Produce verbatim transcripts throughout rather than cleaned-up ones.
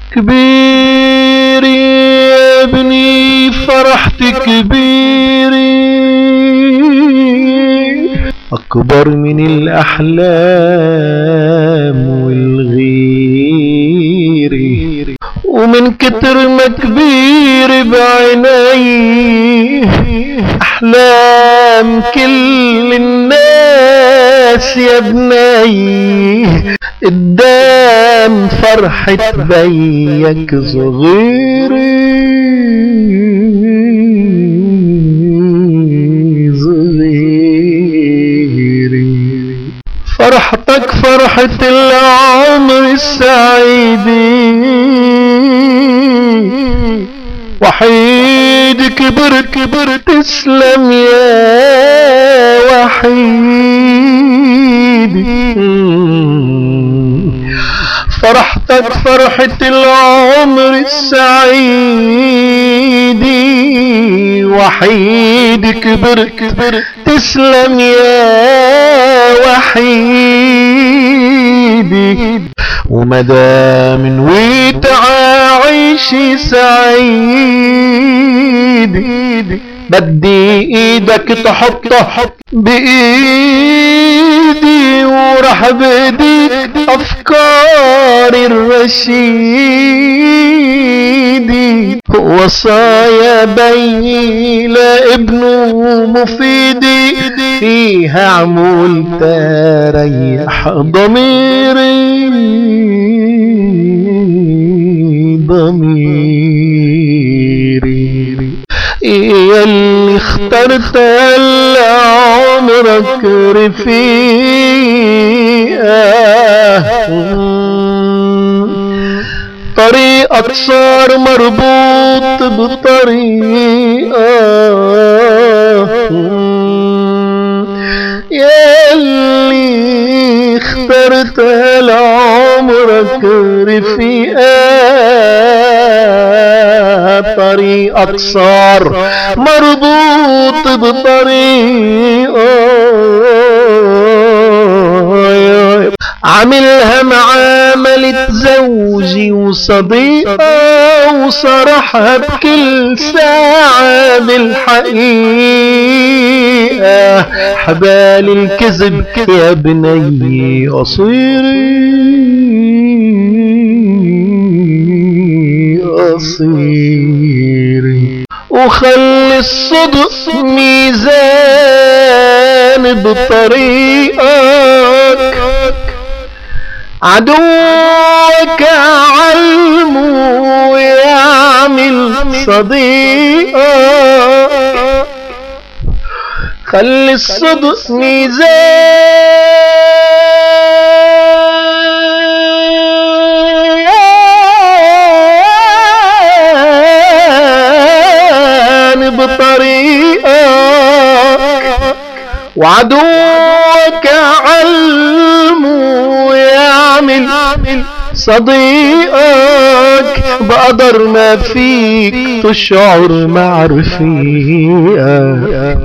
كبيري يا ابني فرحت كبيري أكبر من الأحلام والغير، ومن كتر ما كبير بعيني أحلام كل الناس يا بني، قدام فرحة بيك صغيري صغيري. فرحتك فرحة العمر السعيد، وحيد كبر كبر تسلم يا وحيد. فرحتك فرحة العمر السعيد، وحيد كبر كبر تسلم يا وحيد. ومدام نويت عايشي سعيد، بدي ايدك تحطها بايدي، وراح بديك افكاري الرشيد. وصايا بي لابنه مفيدي، فيها عمول تريح ضميري ضميري. ياللي اخترت عمرك رفيقه، طريقك صار مربوط بطريقه. ياللي اخترت لعمرك رفيقه، طريقك صار مربوط بطريقه. عملها معاملة زوجي وصديقة، وصرحها بكل ساعة بالحقيقة. حبال الكذب يا بني قصيري قصيري. وخلي الصدق ميزان بطريقك، عدوك علمه يعمل صديقك. خلي الصدق ميزان بطريقك، وعدوك علمه يعمل صديقك. بقدر ما فيك تشعر مع رفيقك.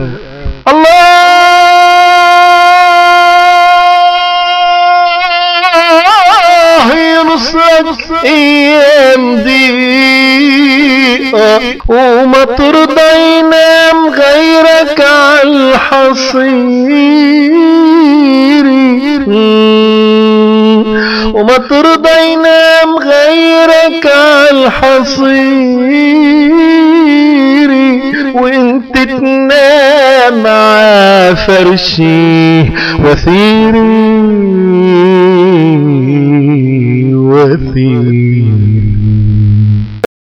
الله ينصرك ايام ضيقك، وما ترضى ينام غيرك عالحصير. وما ترضى ينام غيرك عالحصير، وانت تنام ع فرشي وثيري وثيري.